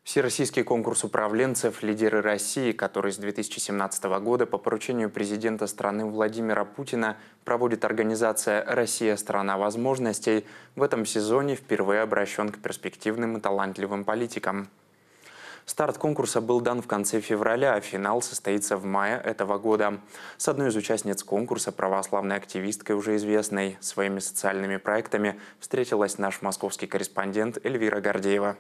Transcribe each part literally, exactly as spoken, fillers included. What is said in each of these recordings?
Всероссийский конкурс управленцев «Лидеры России», который с две тысячи семнадцатого года по поручению президента страны Владимира Путина проводит организация «Россия – страна возможностей», в этом сезоне впервые обращен к перспективным и талантливым политикам. Старт конкурса был дан в конце февраля, а финал состоится в мае этого года. С одной из участниц конкурса, православной активисткой, уже известной своими социальными проектами, встретилась наш московский корреспондент Эльвира Гордеева.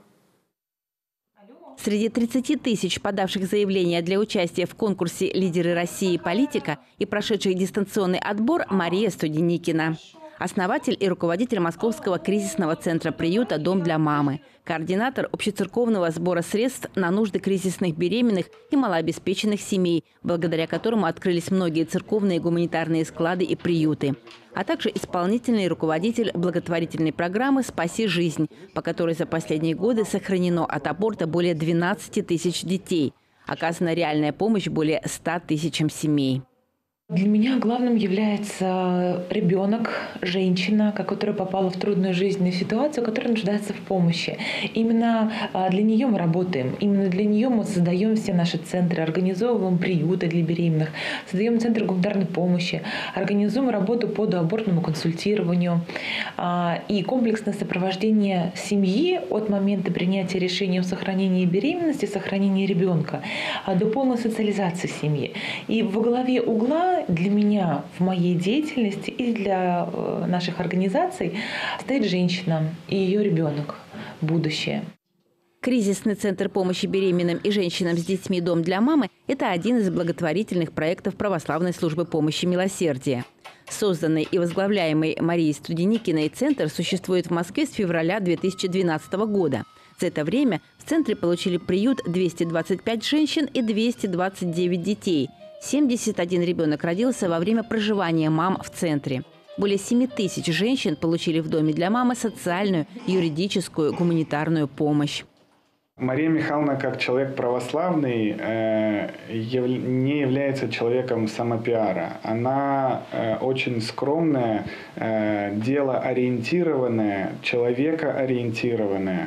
Среди тридцати тысяч подавших заявления для участия в конкурсе «Лидеры России. Политика» и прошедших дистанционный отбор Мария Студеникина. Основатель и руководитель Московского кризисного центра приюта «Дом для мамы», координатор общецерковного сбора средств на нужды кризисных беременных и малообеспеченных семей, благодаря которому открылись многие церковные гуманитарные склады и приюты, а также исполнительный руководитель благотворительной программы «Спаси жизнь», по которой за последние годы сохранено от аборта более двенадцати тысяч детей. Оказана реальная помощь более ста тысячам семей. Для меня главным является ребенок, женщина, которая попала в трудную жизненную ситуацию, которая нуждается в помощи. Именно для нее мы работаем, именно для нее мы создаем все наши центры, организовываем приюты для беременных, создаем центры гуманитарной помощи, организуем работу по доабортному консультированию и комплексное сопровождение семьи от момента принятия решения о сохранении беременности, сохранении ребенка до полной социализации семьи. И во главе угла для меня в моей деятельности и для наших организаций стоит женщина и ее ребенок, будущее. Кризисный центр помощи беременным и женщинам с детьми «Дом для мамы» – это один из благотворительных проектов православной службы помощи «Милосердие». Созданный и возглавляемый Марией Студеникиной центр существует в Москве с февраля две тысячи двенадцатого года. За это время в центре получили приют двести двадцать пять женщин и двести двадцать девять детей. семьдесят один ребенок родился во время проживания мам в центре. Более семи тысяч женщин получили в доме для мамы социальную, юридическую, гуманитарную помощь. Мария Михайловна, как человек православный, не является человеком самопиара. Она очень скромная, делоориентированная, человекоориентированная,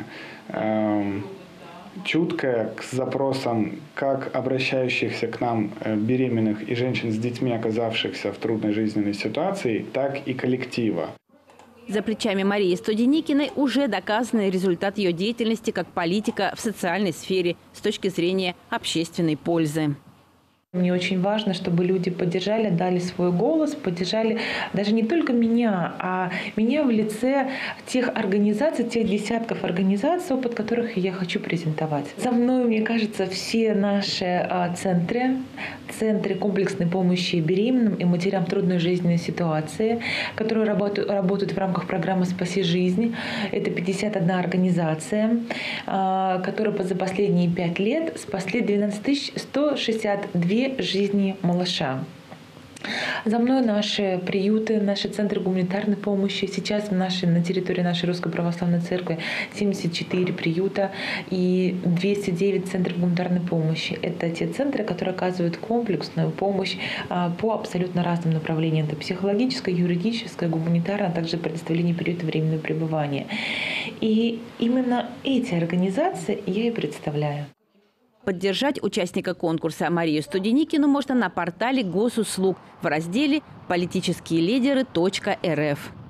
чуткая к запросам как обращающихся к нам беременных и женщин с детьми, оказавшихся в трудной жизненной ситуации, так и коллектива. За плечами Марии Студеникиной уже доказанный результат ее деятельности как политика в социальной сфере с точки зрения общественной пользы. Мне очень важно, чтобы люди поддержали, дали свой голос, поддержали даже не только меня, а меня в лице тех организаций, тех десятков организаций, опыт которых я хочу презентовать. За мной, мне кажется, все наши центры, центры комплексной помощи беременным и матерям в трудной жизненной ситуации, которые работают, работают в рамках программы «Спаси жизнь». Это пятьдесят одна организация, которая за последние пять лет спасли двенадцать тысяч сто шестьдесят две жизни малыша. За мной наши приюты, наши центры гуманитарной помощи. Сейчас в нашей, на территории нашей Русской Православной Церкви семьдесят четыре приюта и двести девять центров гуманитарной помощи. Это те центры, которые оказывают комплексную помощь по абсолютно разным направлениям. Это психологическое, юридическое, гуманитарное, а также предоставление приюта временного пребывания. И именно эти организации я и представляю. Поддержать участника конкурса Марию Студеникину можно на портале госуслуг в разделе «Политические лидеры точка эр эф».